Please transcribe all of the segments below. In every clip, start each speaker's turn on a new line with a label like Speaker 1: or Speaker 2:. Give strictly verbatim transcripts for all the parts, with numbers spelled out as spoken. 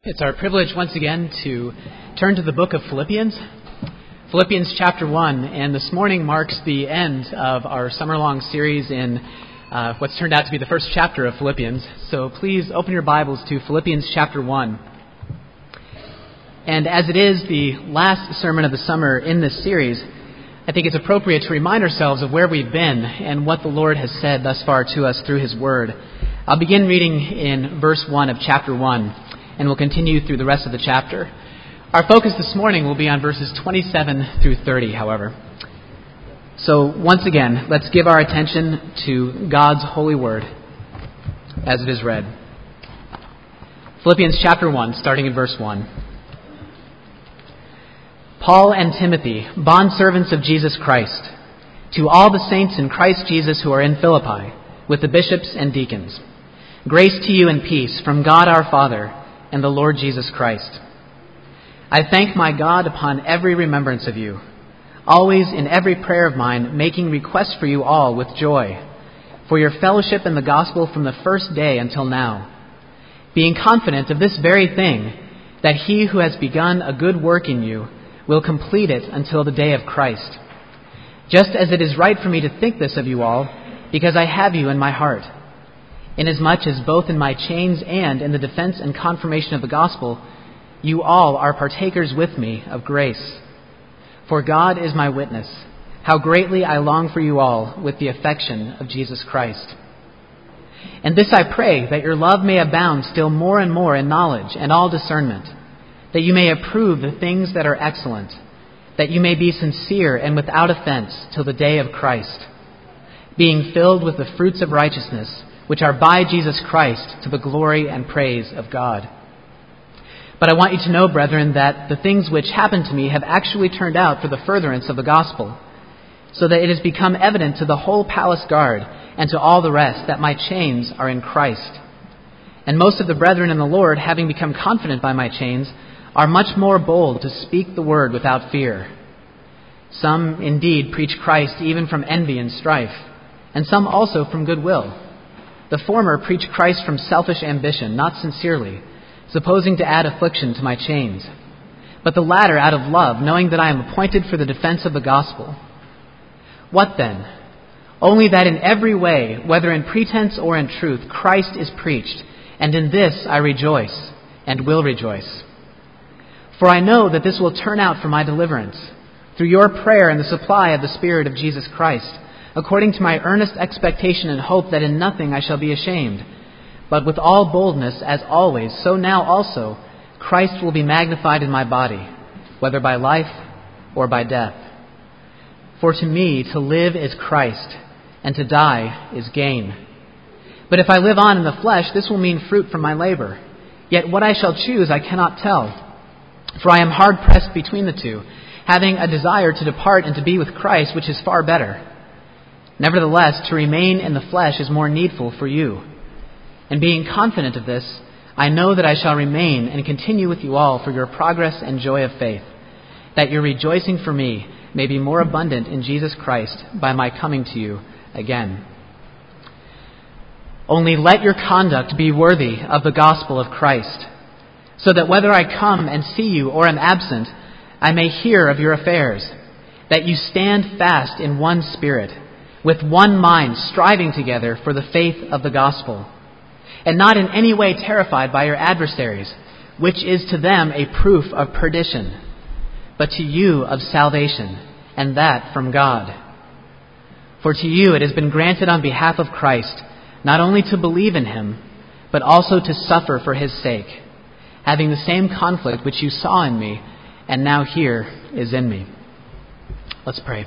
Speaker 1: It's our privilege once again to turn to the book of Philippians, Philippians chapter one, and this morning marks the end of our summer-long series in uh, what's turned out to be the first chapter of Philippians. So please open your Bibles to Philippians chapter one. And as it is the last sermon of the summer in this series, I think it's appropriate to remind ourselves of where we've been and what the Lord has said thus far to us through His Word. I'll begin reading in verse one of chapter one. And we'll continue through the rest of the chapter. Our focus this morning will be on verses twenty-seven through thirty, however. So once again, let's give our attention to God's holy word as it is read. Philippians chapter one, starting in verse one. Paul and Timothy, bondservants of Jesus Christ, to all the saints in Christ Jesus who are in Philippi, with the bishops and deacons. Grace to you and peace from God our Father and the Lord Jesus Christ. I thank my God upon every remembrance of you, always in every prayer of mine, making request for you all with joy, for your fellowship in the gospel from the first day until now, being confident of this very thing, that he who has begun a good work in you will complete it until the day of Christ. Just as it is right for me to think this of you all, because I have you in my heart, inasmuch as both in my chains and in the defense and confirmation of the gospel, you all are partakers with me of grace. For God is my witness, how greatly I long for you all with the affection of Jesus Christ. And this I pray, that your love may abound still more and more in knowledge and all discernment, that you may approve the things that are excellent, that you may be sincere and without offense till the day of Christ, being filled with the fruits of righteousness, which are by Jesus Christ to the glory and praise of God. But I want you to know, brethren, that the things which happened to me have actually turned out for the furtherance of the gospel, so that it has become evident to the whole palace guard and to all the rest that my chains are in Christ. And most of the brethren in the Lord, having become confident by my chains, are much more bold to speak the word without fear. Some indeed preach Christ even from envy and strife, and some also from goodwill. The former preach Christ from selfish ambition, not sincerely, supposing to add affliction to my chains. But the latter out of love, knowing that I am appointed for the defense of the gospel. What then? Only that in every way, whether in pretense or in truth, Christ is preached, and in this I rejoice, and will rejoice. For I know that this will turn out for my deliverance, through your prayer and the supply of the Spirit of Jesus Christ, according to my earnest expectation and hope that in nothing I shall be ashamed, but with all boldness, as always, so now also, Christ will be magnified in my body, whether by life or by death. For to me to live is Christ, and to die is gain. But if I live on in the flesh, this will mean fruit from my labor. Yet what I shall choose I cannot tell, for I am hard pressed between the two, having a desire to depart and to be with Christ, which is far better. Nevertheless, to remain in the flesh is more needful for you. And being confident of this, I know that I shall remain and continue with you all for your progress and joy of faith, that your rejoicing for me may be more abundant in Jesus Christ by my coming to you again. Only let your conduct be worthy of the gospel of Christ, so that whether I come and see you or am absent, I may hear of your affairs, that you stand fast in one spirit, with one mind striving together for the faith of the gospel, and not in any way terrified by your adversaries, which is to them a proof of perdition, but to you of salvation, and that from God. For to you it has been granted on behalf of Christ, not only to believe in him, but also to suffer for his sake, having the same conflict which you saw in me, and now here is in me. Let's pray.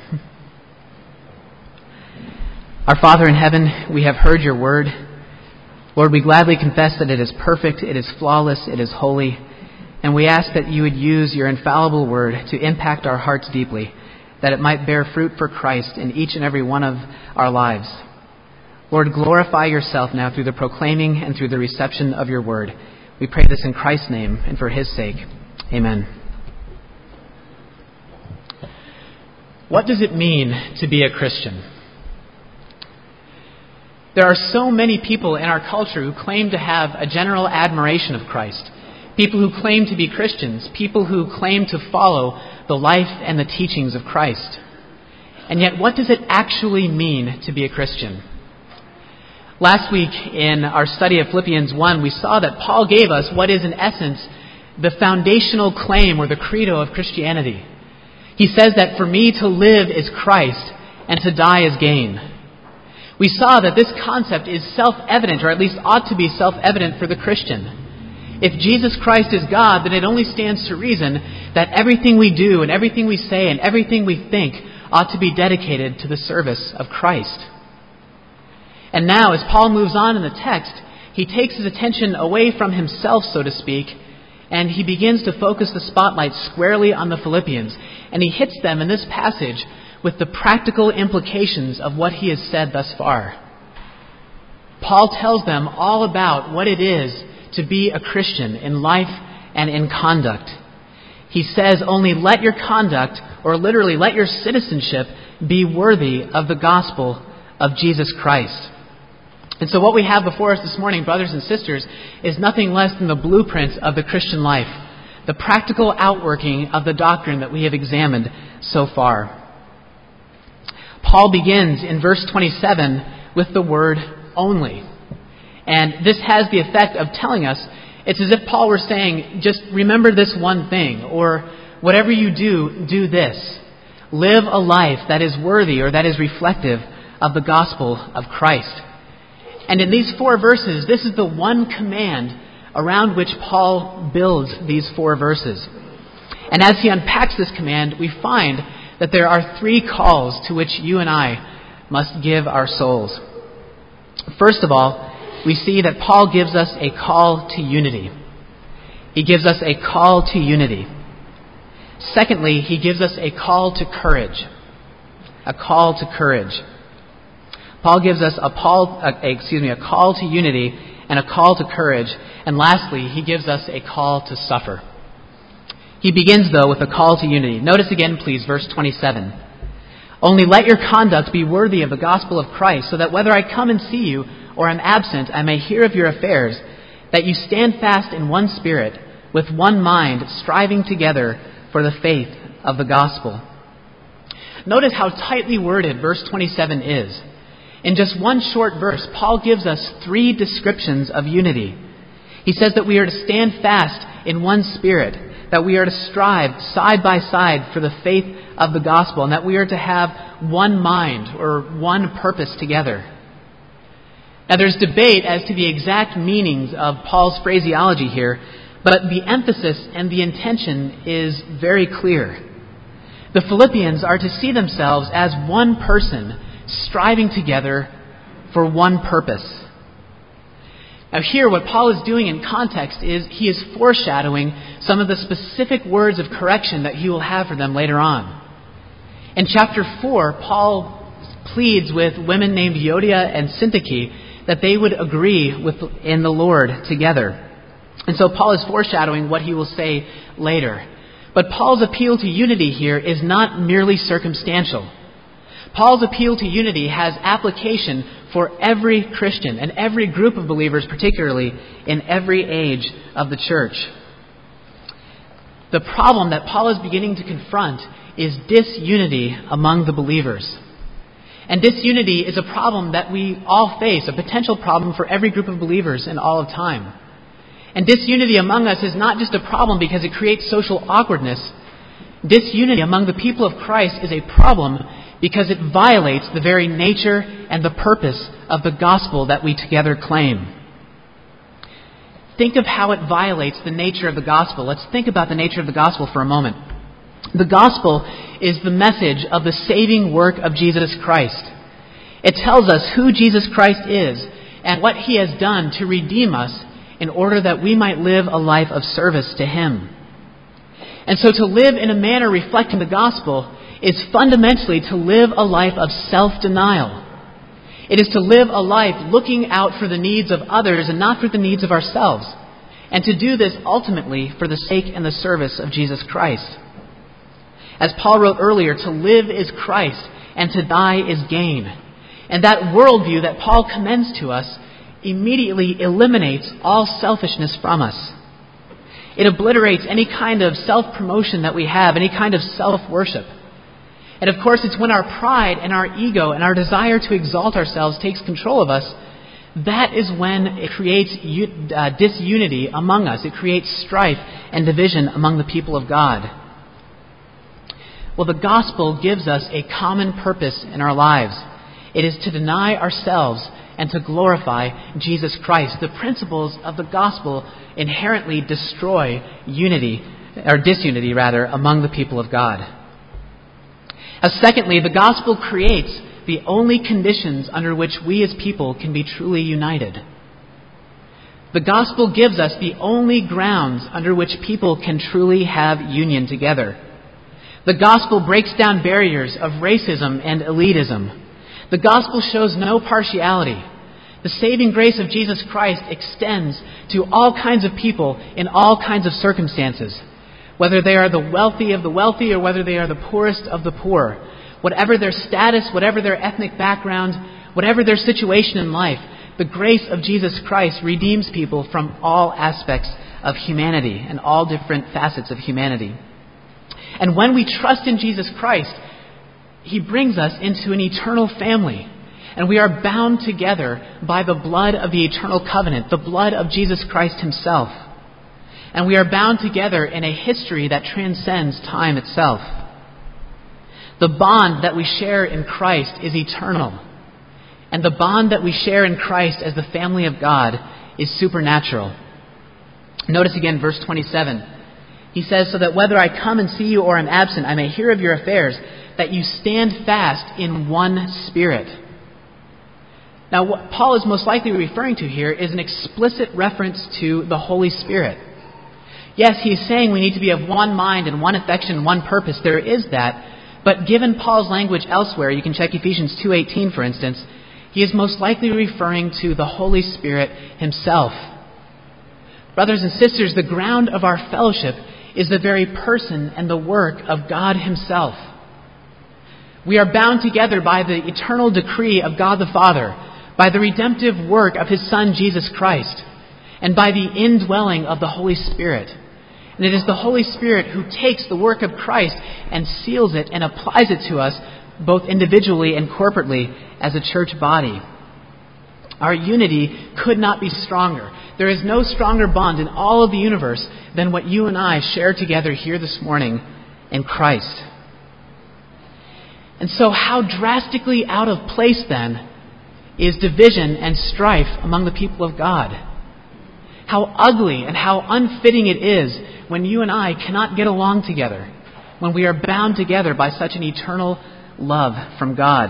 Speaker 1: Our Father in heaven, we have heard your word. Lord, we gladly confess that it is perfect, it is flawless, it is holy, and we ask that you would use your infallible word to impact our hearts deeply, that it might bear fruit for Christ in each and every one of our lives. Lord, glorify yourself now through the proclaiming and through the reception of your word. We pray this in Christ's name and for his sake. Amen. What does it mean to be a Christian? There are so many people in our culture who claim to have a general admiration of Christ, people who claim to be Christians, people who claim to follow the life and the teachings of Christ. And yet, what does it actually mean to be a Christian? Last week in our study of Philippians one, we saw that Paul gave us what is in essence the foundational claim or the credo of Christianity. He says that for me to live is Christ and to die is gain. We saw that this concept is self-evident, or at least ought to be self-evident for the Christian. If Jesus Christ is God, then it only stands to reason that everything we do and everything we say and everything we think ought to be dedicated to the service of Christ. And now, as Paul moves on in the text, he takes his attention away from himself, so to speak, and he begins to focus the spotlight squarely on the Philippians. And he hits them in this passage with the practical implications of what he has said thus far. Paul tells them all about what it is to be a Christian in life and in conduct. He says, only let your conduct, or literally let your citizenship, be worthy of the gospel of Jesus Christ. And so what we have before us this morning, brothers and sisters, is nothing less than the blueprint of the Christian life, the practical outworking of the doctrine that we have examined so far. Paul begins in verse twenty-seven with the word only. And this has the effect of telling us, it's as if Paul were saying, just remember this one thing, or whatever you do, do this. Live a life that is worthy or that is reflective of the gospel of Christ. And in these four verses, this is the one command around which Paul builds these four verses. And as he unpacks this command, we find that there are three calls to which you and I must give our souls. First of all, we see that Paul gives us a call to unity. He gives us a call to unity. Secondly, he gives us a call to courage. A call to courage. Paul gives us a, Paul, a, excuse me, a call to unity and a call to courage. And lastly, he gives us a call to suffer. He begins, though, with a call to unity. Notice again, please, verse twenty-seven. Only let your conduct be worthy of the gospel of Christ, so that whether I come and see you or am absent, I may hear of your affairs, that you stand fast in one spirit, with one mind, striving together for the faith of the gospel. Notice how tightly worded verse twenty-seven is. In just one short verse, Paul gives us three descriptions of unity. He says that we are to stand fast in one spirit, that we are to strive side by side for the faith of the gospel, and that we are to have one mind or one purpose together. Now there's debate as to the exact meanings of Paul's phraseology here, but the emphasis and the intention is very clear. The Philippians are to see themselves as one person striving together for one purpose. Now here, what Paul is doing in context is he is foreshadowing some of the specific words of correction that he will have for them later on. In chapter four, Paul pleads with women named Euodia and Syntyche that they would agree with in the Lord together. And so Paul is foreshadowing what he will say later. But Paul's appeal to unity here is not merely circumstantial. Paul's appeal to unity has application for every Christian and every group of believers, particularly in every age of the church. The problem that Paul is beginning to confront is disunity among the believers. And disunity is a problem that we all face, a potential problem for every group of believers in all of time. And disunity among us is not just a problem because it creates social awkwardness. Disunity among the people of Christ is a problem because it violates the very nature and the purpose of the gospel that we together claim. Think of how it violates the nature of the gospel. Let's think about the nature of the gospel for a moment. The gospel is the message of the saving work of Jesus Christ. It tells us who Jesus Christ is and what he has done to redeem us in order that we might live a life of service to him. And so to live in a manner reflecting the gospel is fundamentally to live a life of self-denial. It is to live a life looking out for the needs of others and not for the needs of ourselves. And to do this ultimately for the sake and the service of Jesus Christ. As Paul wrote earlier, to live is Christ and to die is gain. And that worldview that Paul commends to us immediately eliminates all selfishness from us. It obliterates any kind of self-promotion that we have, any kind of self-worship. And of course, it's when our pride and our ego and our desire to exalt ourselves takes control of us, that is when it creates uh, disunity among us. It creates strife and division among the people of God. Well, the gospel gives us a common purpose in our lives. It is to deny ourselves and to glorify Jesus Christ. The principles of the gospel inherently destroy unity, or disunity rather, among the people of God. Uh, secondly, the gospel creates the only conditions under which we as people can be truly united. The gospel gives us the only grounds under which people can truly have union together. The gospel breaks down barriers of racism and elitism. The gospel shows no partiality. The saving grace of Jesus Christ extends to all kinds of people in all kinds of circumstances, whether they are the wealthy of the wealthy or whether they are the poorest of the poor. Whatever their status, whatever their ethnic background, whatever their situation in life, the grace of Jesus Christ redeems people from all aspects of humanity and all different facets of humanity. And when we trust in Jesus Christ, He brings us into an eternal family. And we are bound together by the blood of the eternal covenant, the blood of Jesus Christ Himself. And we are bound together in a history that transcends time itself. The bond that we share in Christ is eternal. And the bond that we share in Christ as the family of God is supernatural. Notice again verse twenty-seven. He says, so that whether I come and see you or am absent, I may hear of your affairs, that you stand fast in one spirit. Now, what Paul is most likely referring to here is an explicit reference to the Holy Spirit. Yes, he's saying we need to be of one mind and one affection and one purpose. There is that. But given Paul's language elsewhere, you can check Ephesians two eighteen, for instance, he is most likely referring to the Holy Spirit Himself. Brothers and sisters, the ground of our fellowship is the very person and the work of God Himself. We are bound together by the eternal decree of God the Father, by the redemptive work of His Son Jesus Christ, and by the indwelling of the Holy Spirit. And it is the Holy Spirit who takes the work of Christ and seals it and applies it to us both individually and corporately as a church body. Our unity could not be stronger. There is no stronger bond in all of the universe than what you and I share together here this morning in Christ. And so how drastically out of place then is division and strife among the people of God? How ugly and how unfitting it is when you and I cannot get along together, when we are bound together by such an eternal love from God.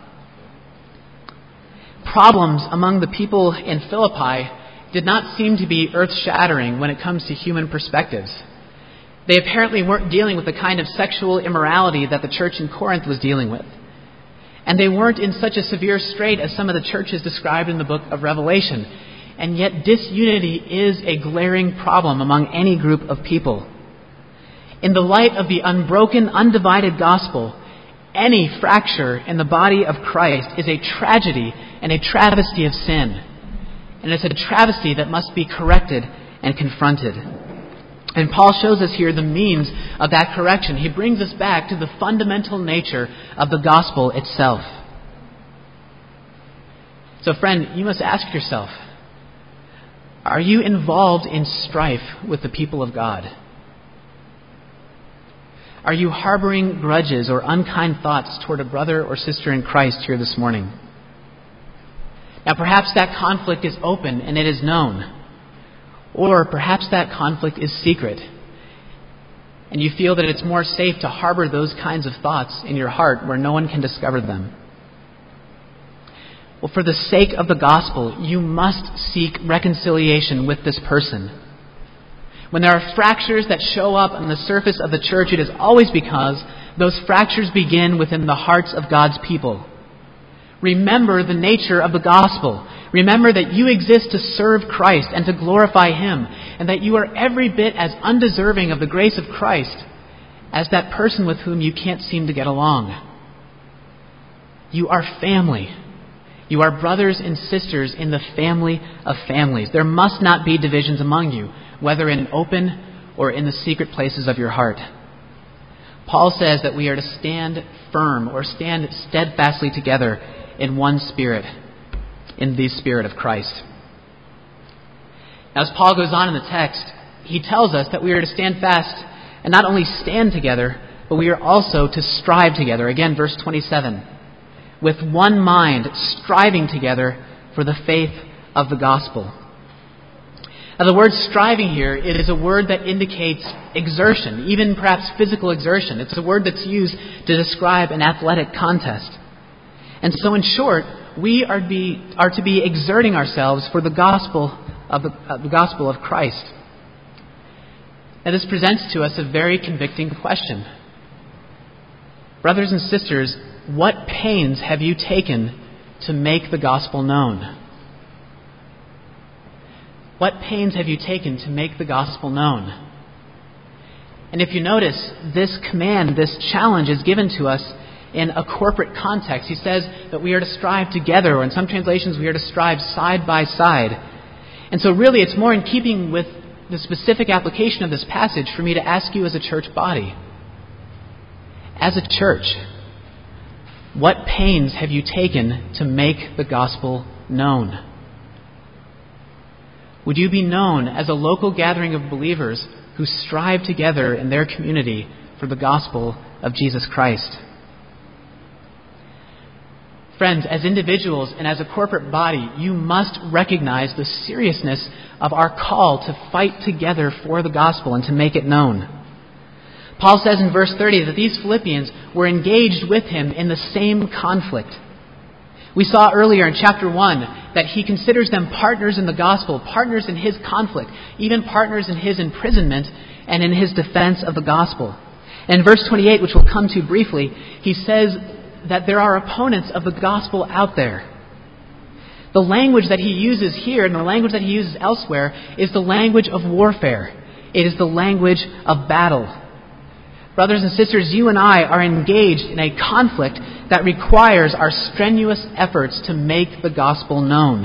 Speaker 1: Problems among the people in Philippi did not seem to be earth-shattering when it comes to human perspectives. They apparently weren't dealing with the kind of sexual immorality that the church in Corinth was dealing with. And they weren't in such a severe strait as some of the churches described in the book of Revelation. And yet disunity is a glaring problem among any group of people. In the light of the unbroken, undivided gospel, any fracture in the body of Christ is a tragedy and a travesty of sin. And it's a travesty that must be corrected and confronted. And Paul shows us here the means of that correction. He brings us back to the fundamental nature of the gospel itself. So friend, you must ask yourself, are you involved in strife with the people of God? Are you harboring grudges or unkind thoughts toward a brother or sister in Christ here this morning? Now perhaps that conflict is open and it is known. Or perhaps that conflict is secret. And you feel that it's more safe to harbor those kinds of thoughts in your heart where no one can discover them. Well, for the sake of the gospel, you must seek reconciliation with this person. When there are fractures that show up on the surface of the church, it is always because those fractures begin within the hearts of God's people. Remember the nature of the gospel. Remember that you exist to serve Christ and to glorify Him, and that you are every bit as undeserving of the grace of Christ as that person with whom you can't seem to get along. You are family. You are brothers and sisters in the family of families. There must not be divisions among you, whether in open or in the secret places of your heart. Paul says that we are to stand firm or stand steadfastly together in one spirit, in the Spirit of Christ. Now, as Paul goes on in the text, he tells us that we are to stand fast and not only stand together, but we are also to strive together. Again, verse twenty-seven. With one mind, striving together for the faith of the gospel. Now, the word striving here, it is a word that indicates exertion, even perhaps physical exertion. It's a word that's used to describe an athletic contest. And so, in short, we are, be, are to be exerting ourselves for the gospel of the, uh, the gospel of Christ. Now, this presents to us a very convicting question. Brothers and sisters, what pains have you taken to make the gospel known? What pains have you taken to make the gospel known? And if you notice, this command, this challenge is given to us in a corporate context. He says that we are to strive together, or in some translations we are to strive side by side. And so really it's more in keeping with the specific application of this passage for me to ask you as a church body. As a church, what pains have you taken to make the gospel known? Would you be known as a local gathering of believers who strive together in their community for the gospel of Jesus Christ? Friends, as individuals and as a corporate body, you must recognize the seriousness of our call to fight together for the gospel and to make it known. Paul says in verse thirty that these Philippians were engaged with him in the same conflict. We saw earlier in chapter one that he considers them partners in the gospel, partners in his conflict, even partners in his imprisonment and in his defense of the gospel. And in verse twenty-eight, which we'll come to briefly, he says that there are opponents of the gospel out there. The language that he uses here and the language that he uses elsewhere is the language of warfare. It is the language of battle. Brothers and sisters, you and I are engaged in a conflict that requires our strenuous efforts to make the gospel known.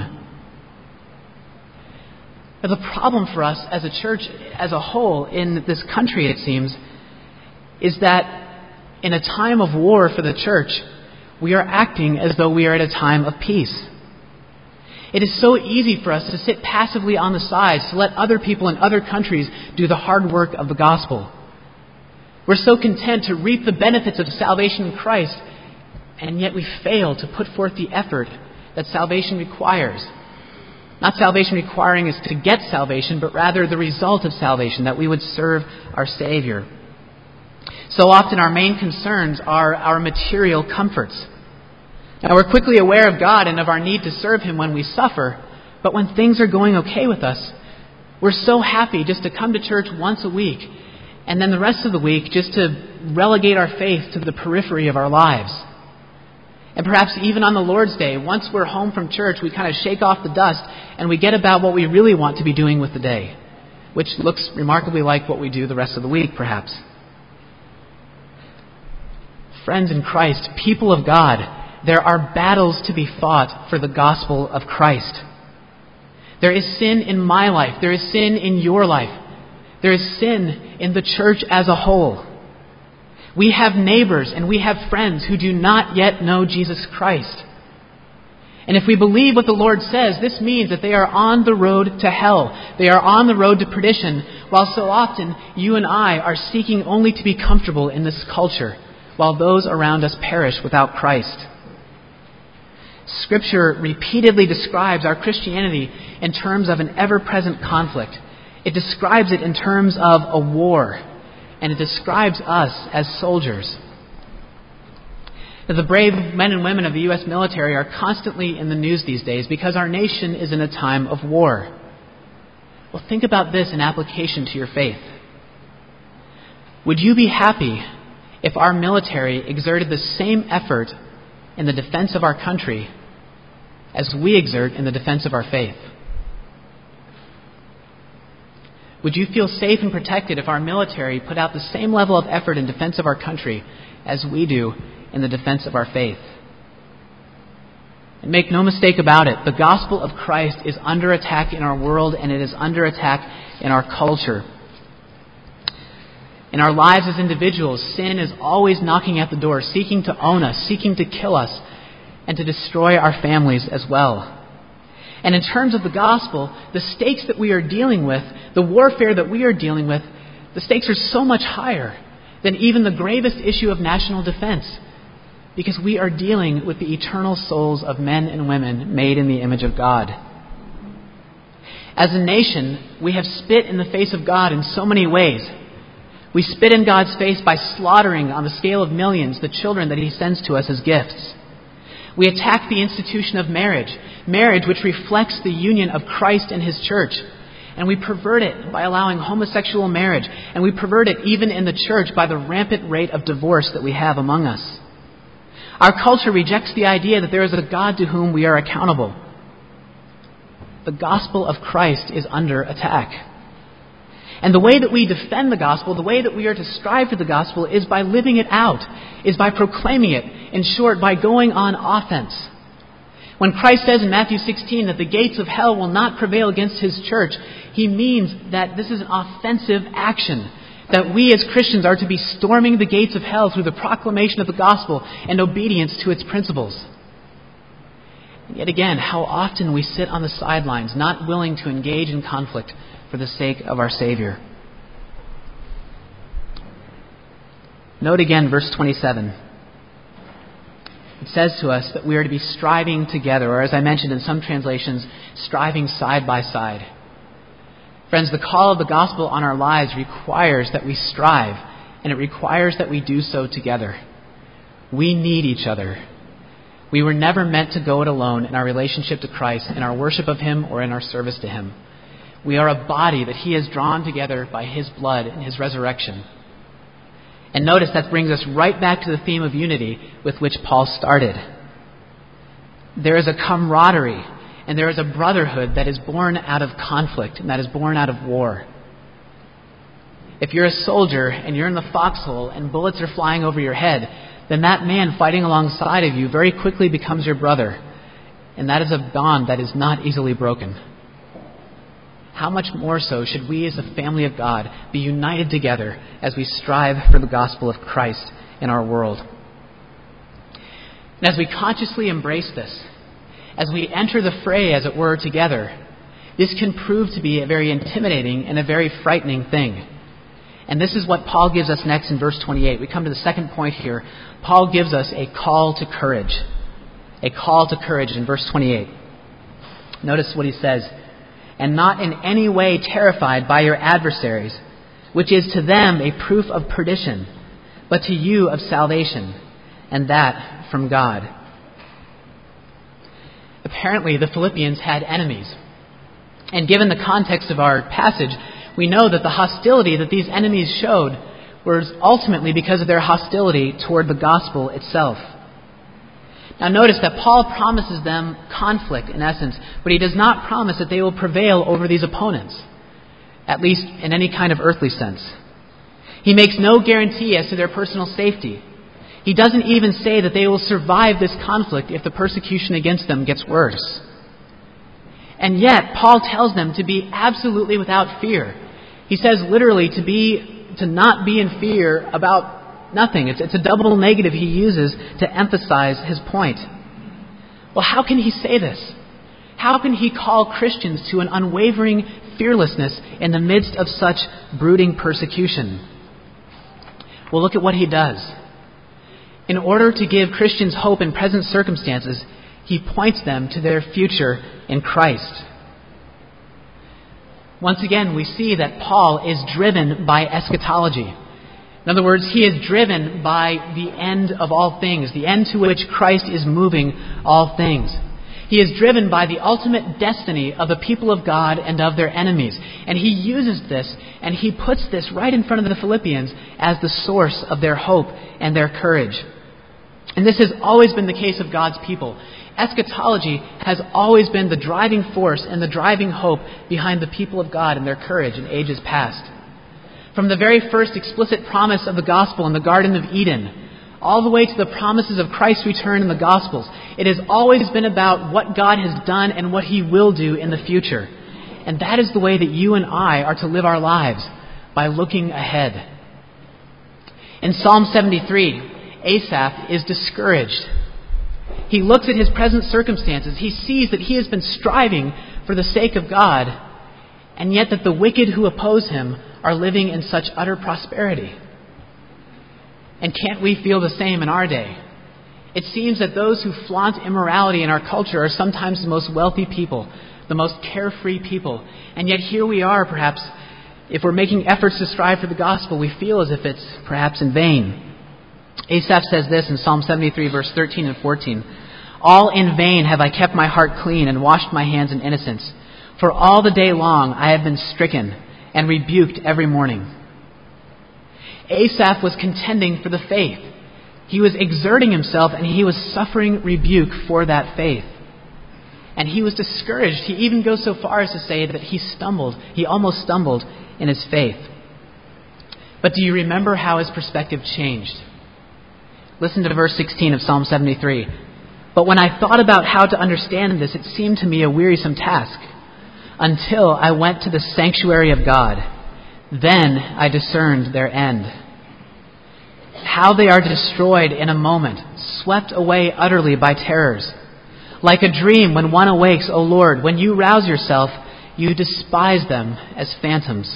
Speaker 1: Now, the problem for us as a church as a whole in this country, it seems, is that in a time of war for the church, we are acting as though we are at a time of peace. It is so easy for us to sit passively on the sides, to let other people in other countries do the hard work of the gospel. We're so content to reap the benefits of salvation in Christ, and yet we fail to put forth the effort that salvation requires. Not salvation requiring us to get salvation, but rather the result of salvation, that we would serve our Savior. So often our main concerns are our material comforts. Now, we're quickly aware of God and of our need to serve Him when we suffer, but when things are going okay with us, we're so happy just to come to church once a week, and then the rest of the week just to relegate our faith to the periphery of our lives. And perhaps even on the Lord's Day, once we're home from church, we kind of shake off the dust and we get about what we really want to be doing with the day, which looks remarkably like what we do the rest of the week, perhaps. Friends in Christ, people of God, there are battles to be fought for the gospel of Christ. There is sin in my life. There is sin in your life. There is sin in the church as a whole. We have neighbors and we have friends who do not yet know Jesus Christ. And if we believe what the Lord says, this means that they are on the road to hell. They are on the road to perdition, while so often you and I are seeking only to be comfortable in this culture, while those around us perish without Christ. Scripture repeatedly describes our Christianity in terms of an ever-present conflict. It describes it in terms of a war, and it describes us as soldiers. Now, the brave men and women of the U S military are constantly in the news these days because our nation is in a time of war. Well, think about this in application to your faith. Would you be happy if our military exerted the same effort in the defense of our country as we exert in the defense of our faith? Would you feel safe and protected if our military put out the same level of effort in defense of our country as we do in the defense of our faith? And make no mistake about it, the gospel of Christ is under attack in our world, and it is under attack in our culture. In our lives as individuals, sin is always knocking at the door, seeking to own us, seeking to kill us, and to destroy our families as well. And in terms of the gospel, the stakes that we are dealing with, the warfare that we are dealing with, the stakes are so much higher than even the gravest issue of national defense, because we are dealing with the eternal souls of men and women made in the image of God. As a nation, we have spit in the face of God in so many ways. We spit in God's face by slaughtering on the scale of millions the children that He sends to us as gifts. We attack the institution of marriage, marriage which reflects the union of Christ and His church. And we pervert it by allowing homosexual marriage. And we pervert it even in the church by the rampant rate of divorce that we have among us. Our culture rejects the idea that there is a God to whom we are accountable. The gospel of Christ is under attack. And the way that we defend the gospel, the way that we are to strive for the gospel, is by living it out, is by proclaiming it. In short, by going on offense. When Christ says in Matthew sixteen that the gates of hell will not prevail against His church, He means that this is an offensive action. That we as Christians are to be storming the gates of hell through the proclamation of the gospel and obedience to its principles. And yet again, how often we sit on the sidelines, not willing to engage in conflict for the sake of our Savior. Note again verse twenty-seven. It says to us that we are to be striving together, or as I mentioned in some translations, striving side by side. Friends, the call of the gospel on our lives requires that we strive, and it requires that we do so together. We need each other. We were never meant to go it alone in our relationship to Christ, in our worship of Him, or in our service to Him. We are a body that He has drawn together by His blood and His resurrection. And notice that brings us right back to the theme of unity with which Paul started. There is a camaraderie and there is a brotherhood that is born out of conflict and that is born out of war. If you're a soldier and you're in the foxhole and bullets are flying over your head, then that man fighting alongside of you very quickly becomes your brother. And that is a bond that is not easily broken. How much more so should we as a family of God be united together as we strive for the gospel of Christ in our world? And as we consciously embrace this, as we enter the fray, as it were, together, this can prove to be a very intimidating and a very frightening thing. And this is what Paul gives us next in verse twenty-eight. We come to the second point here. Paul gives us a call to courage. A call to courage in verse twenty-eight. Notice what he says. And not in any way terrified by your adversaries, which is to them a proof of perdition, but to you of salvation, and that from God. Apparently, the Philippians had enemies. And given the context of our passage, we know that the hostility that these enemies showed was ultimately because of their hostility toward the gospel itself. Now notice that Paul promises them conflict in essence, but he does not promise that they will prevail over these opponents, at least in any kind of earthly sense. He makes no guarantee as to their personal safety. He doesn't even say that they will survive this conflict if the persecution against them gets worse. And yet, Paul tells them to be absolutely without fear. He says literally to be, to not be in fear about nothing. It's, it's a double negative he uses to emphasize his point. Well, how can he say this? How can he call Christians to an unwavering fearlessness in the midst of such brooding persecution? Well, look at what he does. In order to give Christians hope in present circumstances, he points them to their future in Christ. Once again, we see that Paul is driven by eschatology. In other words, he is driven by the end of all things, the end to which Christ is moving all things. He is driven by the ultimate destiny of the people of God and of their enemies. And he uses this and he puts this right in front of the Philippians as the source of their hope and their courage. And this has always been the case of God's people. Eschatology has always been the driving force and the driving hope behind the people of God and their courage in ages past. From the very first explicit promise of the gospel in the Garden of Eden, all the way to the promises of Christ's return in the Gospels, it has always been about what God has done and what He will do in the future. And that is the way that you and I are to live our lives, by looking ahead. In Psalm seventy-three, Asaph is discouraged. He looks at his present circumstances. He sees that he has been striving for the sake of God, and yet that the wicked who oppose him are living in such utter prosperity. And can't we feel the same in our day? It seems that those who flaunt immorality in our culture are sometimes the most wealthy people, the most carefree people. And yet here we are, perhaps, if we're making efforts to strive for the gospel, we feel as if it's perhaps in vain. Asaph says this in Psalm seventy-three, verse thirteen and fourteen. All in vain have I kept my heart clean and washed my hands in innocence. For all the day long I have been stricken and rebuked every morning. Asaph was contending for the faith. He was exerting himself and he was suffering rebuke for that faith. And he was discouraged. He even goes so far as to say that he stumbled. He almost stumbled in his faith. But do you remember how his perspective changed? Listen to verse sixteen of Psalm seventy-three. But when I thought about how to understand this, it seemed to me a wearisome task, until I went to the sanctuary of God. Then I discerned their end. How they are destroyed in a moment, swept away utterly by terrors. Like a dream when one awakes, O Lord, when you rouse yourself, you despise them as phantoms.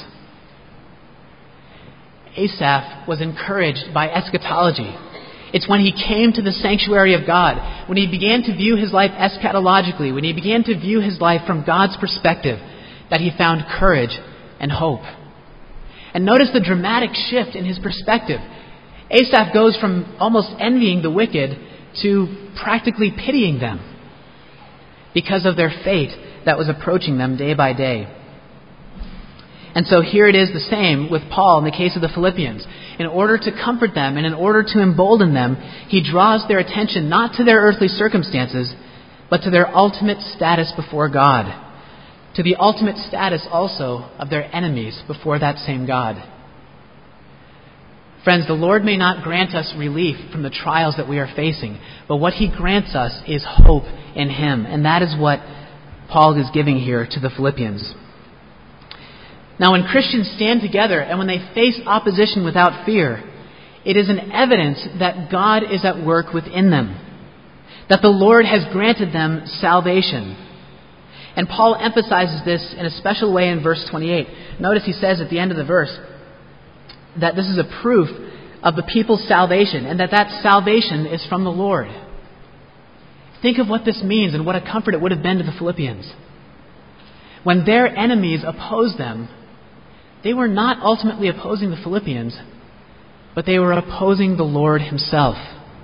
Speaker 1: Asaph was encouraged by eschatology. It's when he came to the sanctuary of God, when he began to view his life eschatologically, when he began to view his life from God's perspective, that he found courage and hope. And notice the dramatic shift in his perspective. Asaph goes from almost envying the wicked to practically pitying them because of their fate that was approaching them day by day. And so here it is the same with Paul in the case of the Philippians. In order to comfort them and in order to embolden them, he draws their attention not to their earthly circumstances, but to their ultimate status before God, to the ultimate status also of their enemies before that same God. Friends, the Lord may not grant us relief from the trials that we are facing, but what he grants us is hope in him. And that is what Paul is giving here to the Philippians. Now, when Christians stand together and when they face opposition without fear, it is an evidence that God is at work within them, that the Lord has granted them salvation. And Paul emphasizes this in a special way in verse twenty-eight. Notice he says at the end of the verse that this is a proof of the people's salvation and that that salvation is from the Lord. Think of what this means and what a comfort it would have been to the Philippians. When their enemies opposed them, they were not ultimately opposing the Philippians, but they were opposing the Lord himself.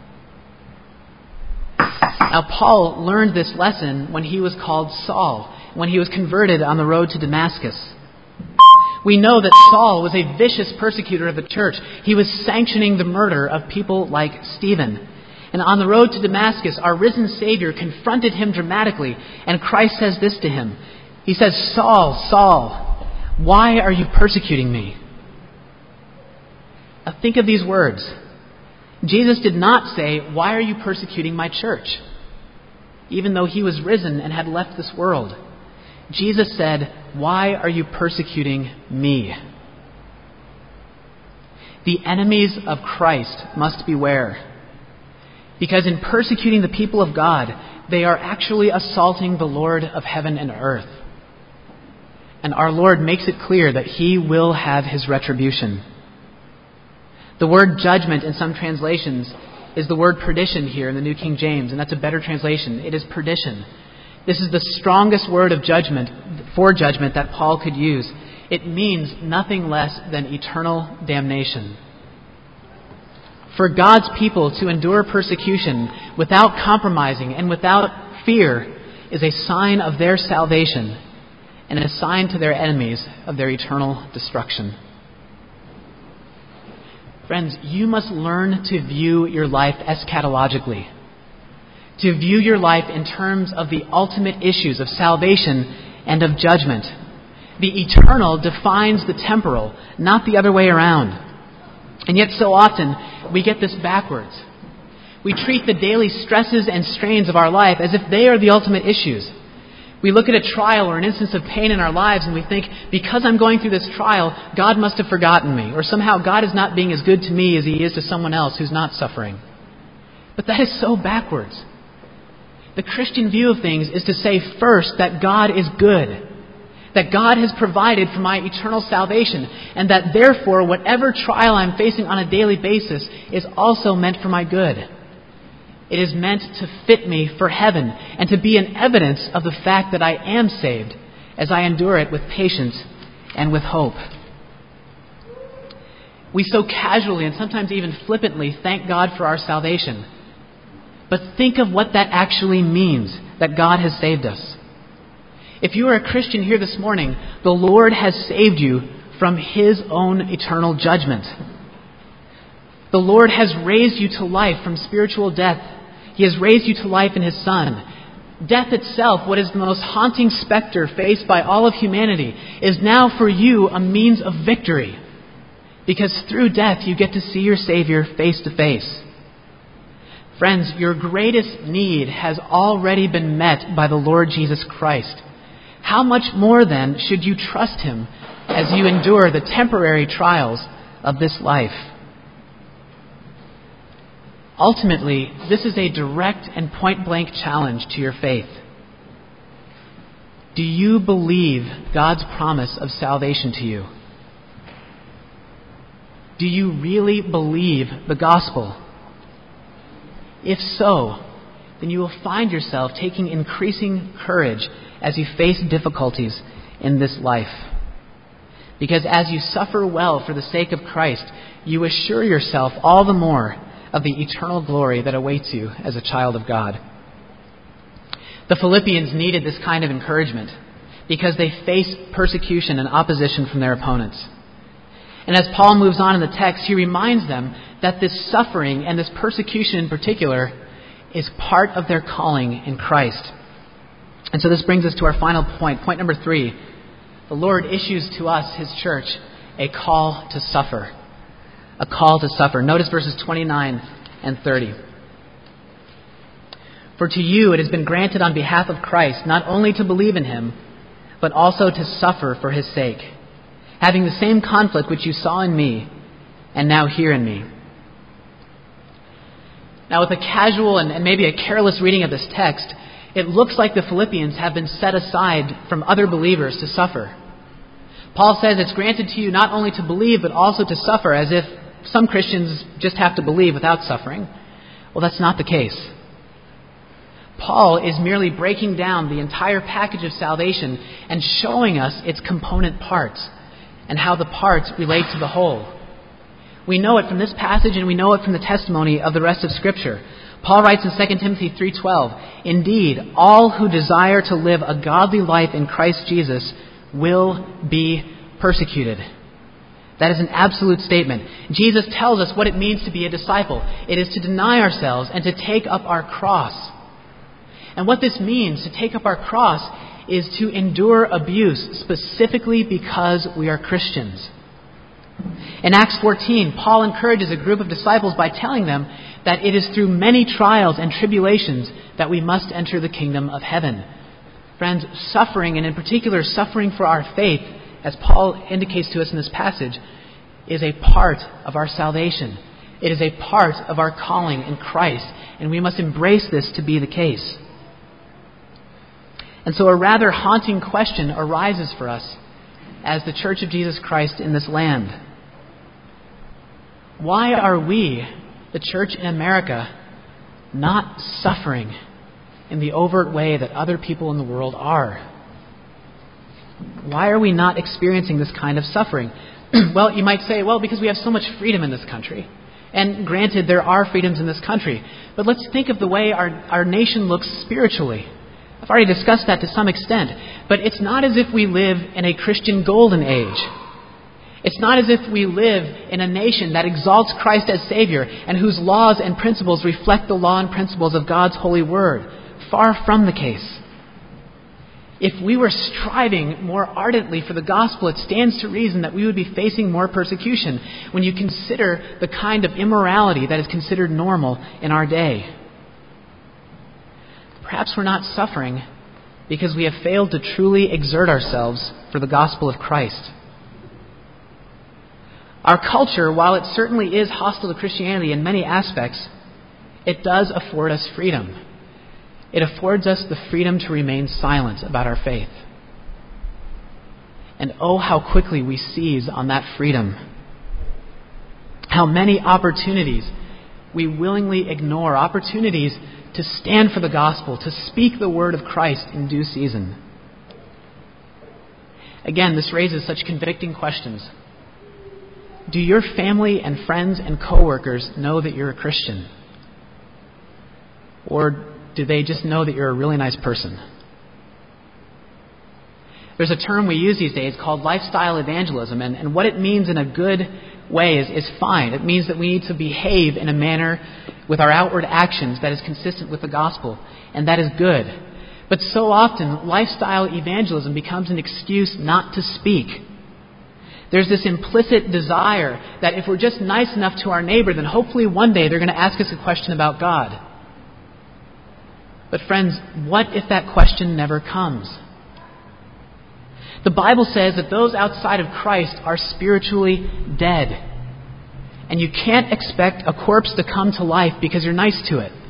Speaker 1: Now, Paul learned this lesson when he was called Saul, when he was converted on the road to Damascus. We know that Saul was a vicious persecutor of the church. He was sanctioning the murder of people like Stephen. And on the road to Damascus, our risen Savior confronted him dramatically, and Christ says this to him. He says, Saul, Saul, why are you persecuting me? Now think of these words. Jesus did not say, why are you persecuting my church? Even though he was risen and had left this world. Jesus said, why are you persecuting me? The enemies of Christ must beware. Because in persecuting the people of God, they are actually assaulting the Lord of heaven and earth. And our Lord makes it clear that he will have his retribution. The word judgment in some translations is the word perdition here in the New King James, and that's a better translation. It is perdition. This is the strongest word of judgment, for judgment, that Paul could use. It means nothing less than eternal damnation. For God's people to endure persecution without compromising and without fear is a sign of their salvation and a sign to their enemies of their eternal destruction. Friends, you must learn to view your life eschatologically, to view your life in terms of the ultimate issues of salvation and of judgment. The eternal defines the temporal, not the other way around. And yet so often we get this backwards. We treat the daily stresses and strains of our life as if they are the ultimate issues. We look at a trial or an instance of pain in our lives and we think, because I'm going through this trial, God must have forgotten me, or somehow God is not being as good to me as He is to someone else who's not suffering. But that is so backwards. The Christian view of things is to say first that God is good, that God has provided for my eternal salvation, and that therefore whatever trial I'm facing on a daily basis is also meant for my good. It is meant to fit me for heaven and to be an evidence of the fact that I am saved as I endure it with patience and with hope. We so casually and sometimes even flippantly thank God for our salvation. But think of what that actually means, that God has saved us. If you are a Christian here this morning, the Lord has saved you from His own eternal judgment. The Lord has raised you to life from spiritual death. He has raised you to life in His Son. Death itself, what is the most haunting specter faced by all of humanity, is now for you a means of victory. Because through death you get to see your Savior face to face. Friends, your greatest need has already been met by the Lord Jesus Christ. How much more then should you trust Him as you endure the temporary trials of this life? Ultimately, this is a direct and point-blank challenge to your faith. Do you believe God's promise of salvation to you? Do you really believe the gospel? If so, then you will find yourself taking increasing courage as you face difficulties in this life. Because as you suffer well for the sake of Christ, you assure yourself all the more of the eternal glory that awaits you as a child of God. The Philippians needed this kind of encouragement because they faced persecution and opposition from their opponents. And as Paul moves on in the text, he reminds them that this suffering and this persecution in particular is part of their calling in Christ. And so this brings us to our final point, point number three. The Lord issues to us, His church, a call to suffer. A call to suffer. Notice verses twenty-nine and thirty. For to you it has been granted on behalf of Christ not only to believe in Him, but also to suffer for His sake, having the same conflict which you saw in me and now hear in me. Now, with a casual and, and maybe a careless reading of this text, it looks like the Philippians have been set aside from other believers to suffer. Paul says it's granted to you not only to believe, but also to suffer, as if some Christians just have to believe without suffering. Well, that's not the case. Paul is merely breaking down the entire package of salvation and showing us its component parts and how the parts relate to the whole. We know it from this passage and we know it from the testimony of the rest of Scripture. Paul writes in Second Timothy three twelve, "Indeed, all who desire to live a godly life in Christ Jesus will be persecuted." That is an absolute statement. Jesus tells us what it means to be a disciple. It is to deny ourselves and to take up our cross. And what this means, to take up our cross, is to endure abuse specifically because we are Christians. In Acts fourteen, Paul encourages a group of disciples by telling them that it is through many trials and tribulations that we must enter the kingdom of heaven. Friends, suffering, and in particular suffering for our faith, as Paul indicates to us in this passage, is a part of our salvation. It is a part of our calling in Christ, and we must embrace this to be the case. And so a rather haunting question arises for us as the Church of Jesus Christ in this land. Why are we, the church in America, not suffering in the overt way that other people in the world are? Why are we not experiencing this kind of suffering? Well, you might say, well, because we have so much freedom in this country. And granted, there are freedoms in this country. But let's think of the way our, our nation looks spiritually. I've already discussed that to some extent. But it's not as if we live in a Christian golden age. It's not as if we live in a nation that exalts Christ as Savior and whose laws and principles reflect the law and principles of God's holy word. Far from the case. If we were striving more ardently for the gospel, it stands to reason that we would be facing more persecution when you consider the kind of immorality that is considered normal in our day. Perhaps we're not suffering because we have failed to truly exert ourselves for the gospel of Christ. Our culture, while it certainly is hostile to Christianity in many aspects, it does afford us freedom. It affords us the freedom to remain silent about our faith. And oh, how quickly we seize on that freedom. How many opportunities we willingly ignore, opportunities to stand for the gospel, to speak the word of Christ in due season. Again, this raises such convicting questions. Do your family and friends and coworkers know that you're a Christian? Or do they just know that you're a really nice person? There's a term we use these days called lifestyle evangelism, and, and what it means in a good way is, is fine. It means that we need to behave in a manner with our outward actions that is consistent with the gospel, and that is good. But so often, lifestyle evangelism becomes an excuse not to speak. There's this implicit desire that if we're just nice enough to our neighbor, then hopefully one day they're going to ask us a question about God. But friends, what if that question never comes? The Bible says that those outside of Christ are spiritually dead. And you can't expect a corpse to come to life because you're nice to it.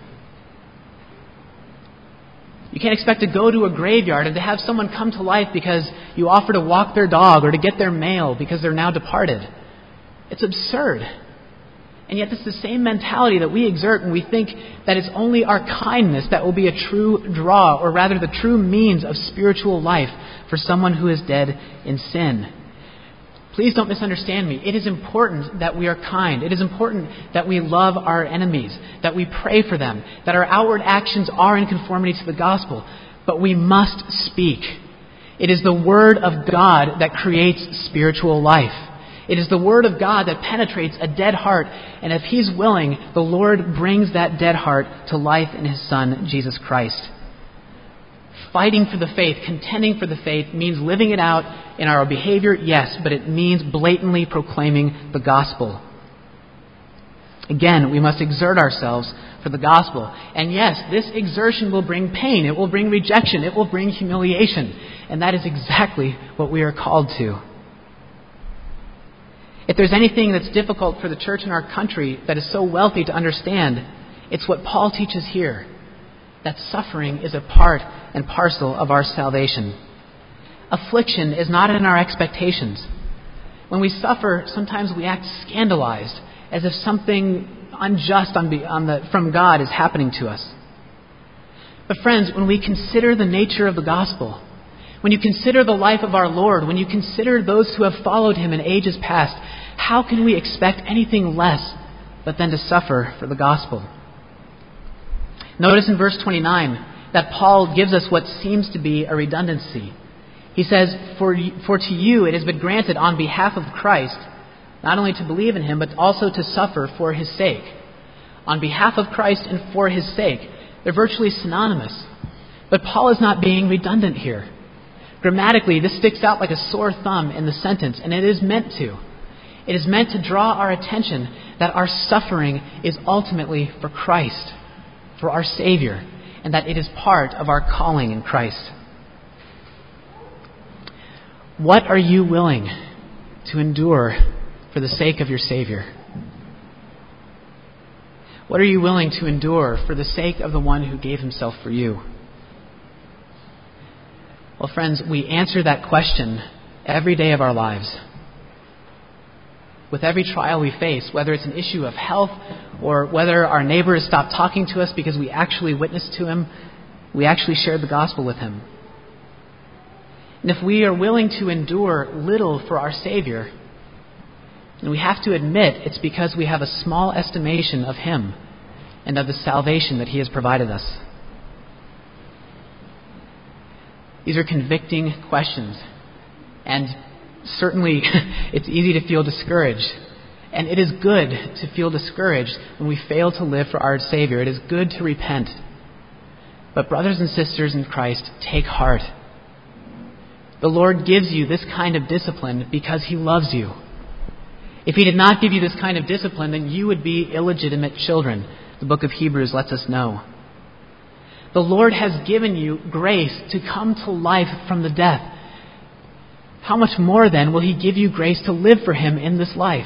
Speaker 1: You can't expect to go to a graveyard and to have someone come to life because you offer to walk their dog or to get their mail because they're now departed. It's absurd. And yet it's the same mentality that we exert when we think that it's only our kindness that will be a true draw, or rather the true means of spiritual life for someone who is dead in sin. Please don't misunderstand me. It is important that we are kind. It is important that we love our enemies, that we pray for them, that our outward actions are in conformity to the gospel. But we must speak. It is the Word of God that creates spiritual life. It is the Word of God that penetrates a dead heart, and if He's willing, the Lord brings that dead heart to life in His Son, Jesus Christ. Fighting for the faith, contending for the faith, means living it out in our behavior, yes, but it means blatantly proclaiming the gospel. Again, we must exert ourselves for the gospel. And yes, this exertion will bring pain, it will bring rejection, it will bring humiliation, and that is exactly what we are called to. If there's anything that's difficult for the church in our country that is so wealthy to understand, it's what Paul teaches here, that suffering is a part and parcel of our salvation. Affliction is not in our expectations. When we suffer, sometimes we act scandalized, as if something unjust on, be, on the, from God is happening to us. But friends, when we consider the nature of the gospel, when you consider the life of our Lord, when you consider those who have followed Him in ages past, how can we expect anything less but then to suffer for the gospel? Notice in verse twenty-nine that Paul gives us what seems to be a redundancy. He says, for, for to you it has been granted on behalf of Christ, not only to believe in Him, but also to suffer for His sake. On behalf of Christ and for His sake. They're virtually synonymous. But Paul is not being redundant here. Grammatically, this sticks out like a sore thumb in the sentence, and it is meant to. It is meant to draw our attention that our suffering is ultimately for Christ, for our Savior, and that it is part of our calling in Christ. What are you willing to endure for the sake of your Savior? What are you willing to endure for the sake of the one who gave Himself for you? Well, friends, we answer that question every day of our lives. With every trial we face, whether it's an issue of health or whether our neighbor has stopped talking to us because we actually witnessed to him, we actually shared the gospel with him. And if we are willing to endure little for our Savior, then we have to admit it's because we have a small estimation of Him and of the salvation that He has provided us. These are convicting questions, and certainly it's easy to feel discouraged. And it is good to feel discouraged when we fail to live for our Savior. It is good to repent. But brothers and sisters in Christ, take heart. The Lord gives you this kind of discipline because He loves you. If He did not give you this kind of discipline, then you would be illegitimate children. The book of Hebrews lets us know. The Lord has given you grace to come to life from the death. How much more then will He give you grace to live for Him in this life?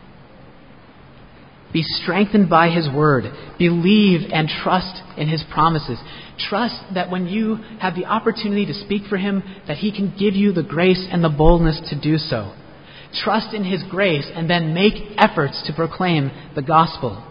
Speaker 1: Be strengthened by His word. Believe and trust in His promises. Trust that when you have the opportunity to speak for Him, that He can give you the grace and the boldness to do so. Trust in His grace and then make efforts to proclaim the gospel.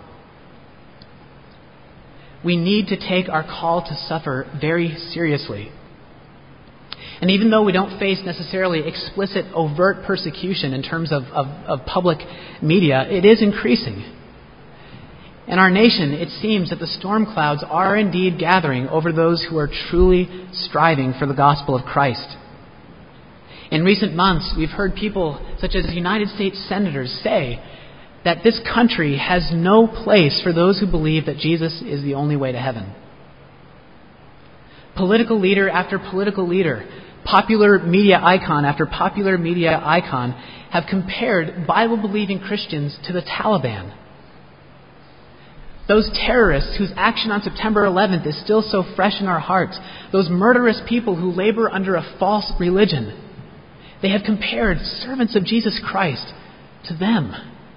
Speaker 1: We need to take our call to suffer very seriously. And even though we don't face necessarily explicit, overt persecution in terms of, of, of public media, it is increasing. In our nation, it seems that the storm clouds are indeed gathering over those who are truly striving for the gospel of Christ. In recent months, we've heard people such as United States senators say that this country has no place for those who believe that Jesus is the only way to heaven. Political leader after political leader, popular media icon after popular media icon have compared Bible-believing Christians to the Taliban. Those terrorists whose action on September eleventh is still so fresh in our hearts, those murderous people who labor under a false religion, they have compared servants of Jesus Christ to them.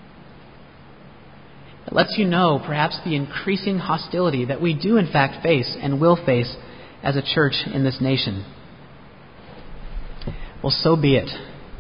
Speaker 1: It lets you know perhaps the increasing hostility that we do in fact face and will face as a church in this nation. Well, so be it.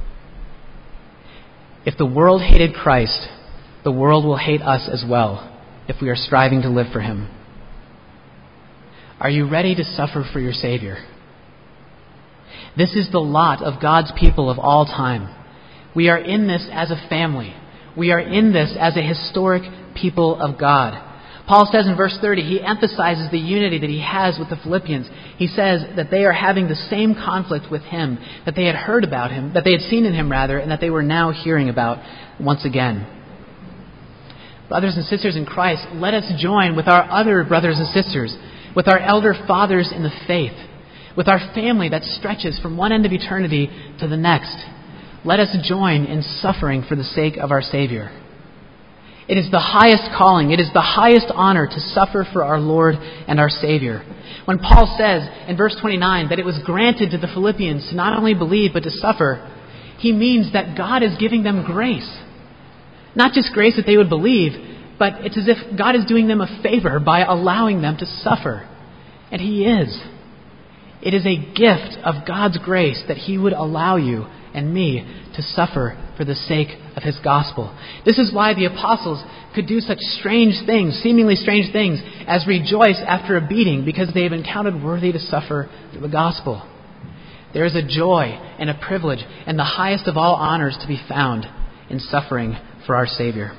Speaker 1: If the world hated Christ, the world will hate us as well if we are striving to live for Him. Are you ready to suffer for your Savior? This is the lot of God's people of all time. We are in this as a family. We are in this as a historic people of God. Paul says in verse thirty, he emphasizes the unity that he has with the Philippians. He says that they are having the same conflict with him, that they had heard about him, that they had seen in him rather, and that they were now hearing about once again. Brothers and sisters in Christ, let us join with our other brothers and sisters, with our elder fathers in the faith, with our family that stretches from one end of eternity to the next. Let us join in suffering for the sake of our Savior. It is the highest calling, it is the highest honor to suffer for our Lord and our Savior. When Paul says in verse twenty-nine that it was granted to the Philippians to not only believe but to suffer, he means that God is giving them grace. Not just grace that they would believe, but it's as if God is doing them a favor by allowing them to suffer. And He is. It is a gift of God's grace that He would allow you and me to suffer for the sake of His gospel. This is why the apostles could do such strange things, seemingly strange things, as rejoice after a beating because they have been counted worthy to suffer for the gospel. There is a joy and a privilege and the highest of all honors to be found in suffering for our Savior.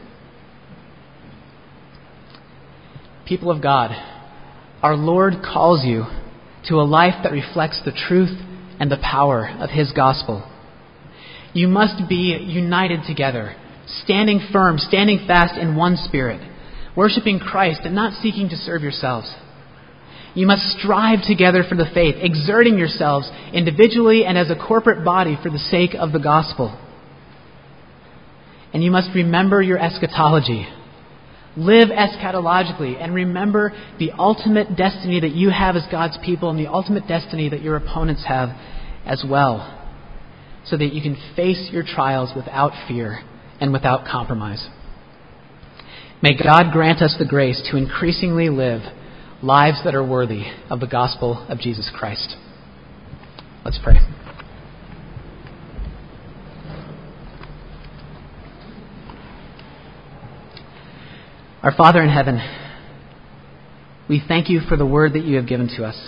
Speaker 1: People of God, our Lord calls you to a life that reflects the truth and the power of His gospel. You must be united together, standing firm, standing fast in one spirit, worshiping Christ and not seeking to serve yourselves. You must strive together for the faith, exerting yourselves individually and as a corporate body for the sake of the gospel. And you must remember your eschatology. Live eschatologically and remember the ultimate destiny that you have as God's people and the ultimate destiny that your opponents have as well, so that you can face your trials without fear and without compromise. May God grant us the grace to increasingly live lives that are worthy of the gospel of Jesus Christ. Let's pray. Our Father in heaven, we thank You for the word that You have given to us.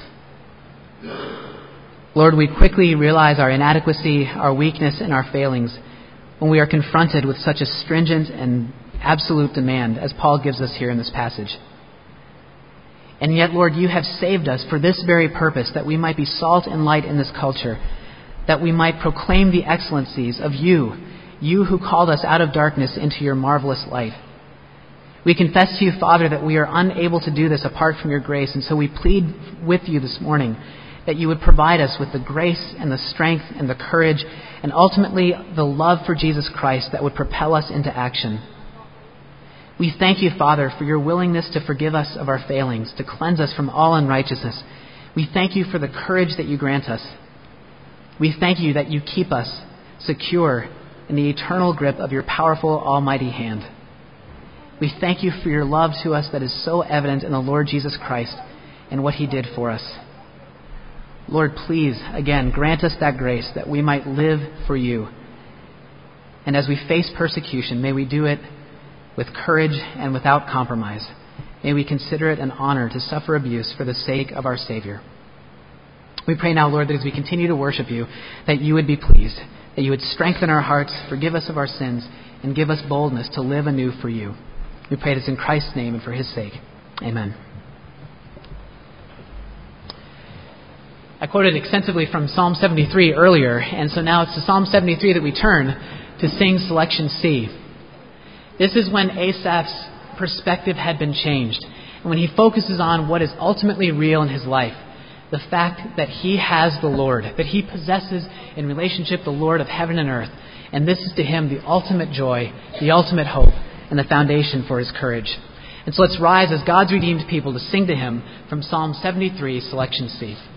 Speaker 1: Lord, we quickly realize our inadequacy, our weakness, and our failings when we are confronted with such a stringent and absolute demand as Paul gives us here in this passage. And yet, Lord, You have saved us for this very purpose, that we might be salt and light in this culture, that we might proclaim the excellencies of You, You who called us out of darkness into Your marvelous light. We confess to You, Father, that we are unable to do this apart from Your grace, and so we plead with You this morning that You would provide us with the grace and the strength and the courage and ultimately the love for Jesus Christ that would propel us into action. We thank you, Father, for your willingness to forgive us of our failings, to cleanse us from all unrighteousness. We thank you for the courage that you grant us. We thank you that you keep us secure in the eternal grip of your powerful, almighty hand. We thank you for your love to us that is so evident in the Lord Jesus Christ and what he did for us. Lord, please, again, grant us that grace that we might live for you. And as we face persecution, may we do it with courage and without compromise. May we consider it an honor to suffer abuse for the sake of our Savior. We pray now, Lord, that as we continue to worship you, that you would be pleased, that you would strengthen our hearts, forgive us of our sins, and give us boldness to live anew for you. We pray this in Christ's name and for his sake. Amen. I quoted extensively from Psalm seventy-three earlier, and so now it's to Psalm seventy-three that we turn to sing Selection C. This is when Asaph's perspective had been changed, and when he focuses on what is ultimately real in his life, the fact that he has the Lord, that he possesses in relationship the Lord of heaven and earth, and this is to him the ultimate joy, the ultimate hope, and the foundation for his courage. And so let's rise as God's redeemed people to sing to him from Psalm seventy-three, Selection C.